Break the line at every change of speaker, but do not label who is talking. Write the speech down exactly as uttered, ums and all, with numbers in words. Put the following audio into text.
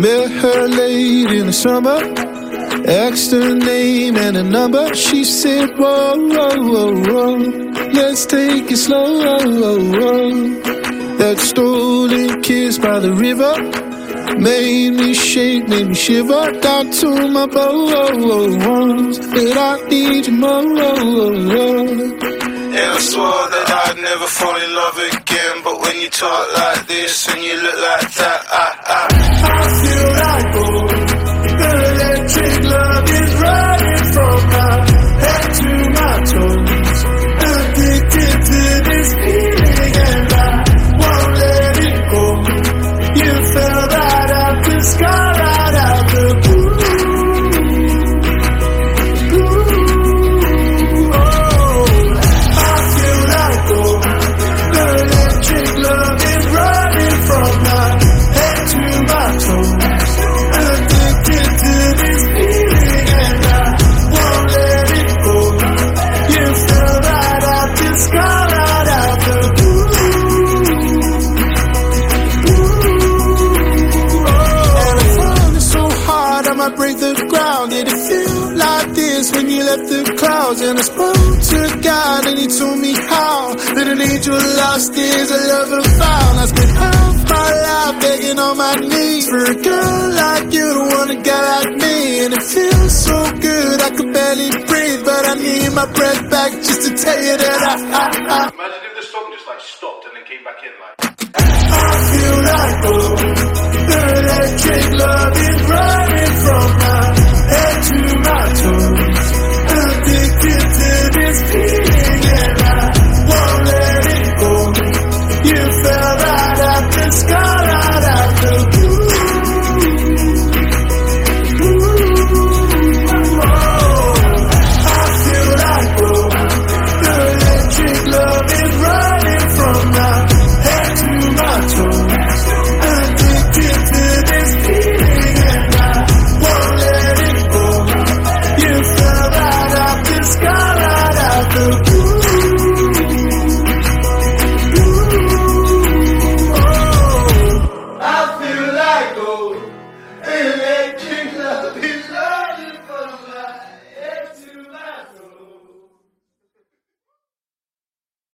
Met her late in the summer, asked her name and a number. She said, whoa, whoa, whoa, whoa, let's take it slow, whoa, whoa, whoa. That stolen kiss by the river made me shake, made me shiver. Down to my bones, but I need you more.
And I swore that I'd never fall in love again, but when you talk like this and you look like that, I, I,
I feel like gold. The electric love is running from my head to my toes. Addicted to this feeling and I won't let it go. You fell right out the sky, right out the blue. Blue. Oh, I feel like gold. The electric love is running from my head to my toes. Addicted to this feeling and I won't let it go. You fell right out the sky, right out the blue. I might break the ground. Did it feel like this when you left the clouds? And I spoke to God and he told me how that an angel lost is a lover found. I spent half my life begging on my knees for a girl like you to want a guy like me. And it feels so good I could barely breathe, but I need my breath back just to tell you that I, I, I
Imagine if the song just like stopped and then came back in.